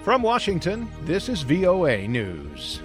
From Washington, this is VOA News.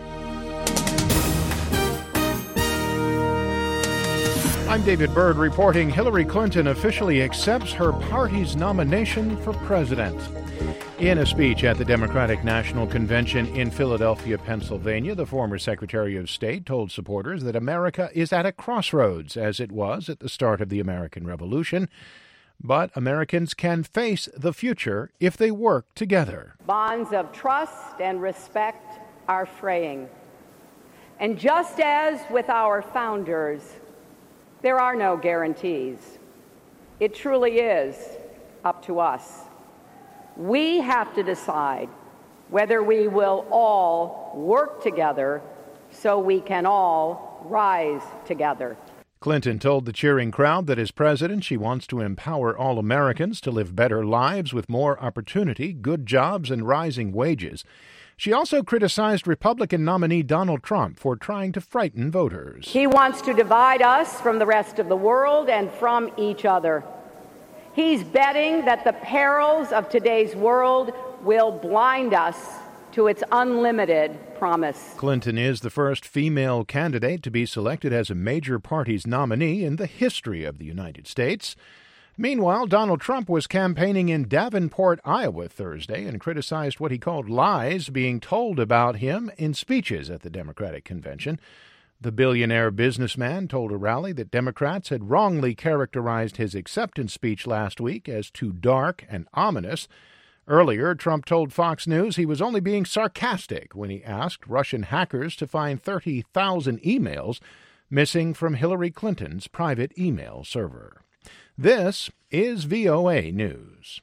I'm David Byrd reporting Hillary Clinton officially accepts her party's nomination for president. In a speech at the Democratic National Convention in Philadelphia, Pennsylvania, the former Secretary of State told supporters that America is at a crossroads, as it was at the start of the American Revolution. But Americans can face the future if they work together. Bonds of trust and respect are fraying. And just as with our founders, there are no guarantees. It truly is up to us. We have to decide whether we will all work together so we can all rise together. Clinton told the cheering crowd that as president, she wants to empower all Americans to live better lives with more opportunity, good jobs, and rising wages. She also criticized Republican nominee Donald Trump for trying to frighten voters. He wants to divide us from the rest of the world and from each other. He's betting that the perils of today's world will blind us to its unlimited promise. Clinton is the first female candidate to be selected as a major party's nominee in the history of the United States. Meanwhile, Donald Trump was campaigning in Davenport, Iowa, Thursday and criticized what he called lies being told about him in speeches at the Democratic convention. The billionaire businessman told a rally that Democrats had wrongly characterized his acceptance speech last week as too dark and ominous. Earlier, Trump told Fox News he was only being sarcastic when he asked Russian hackers to find 30,000 emails missing from Hillary Clinton's private email server. This is VOA News.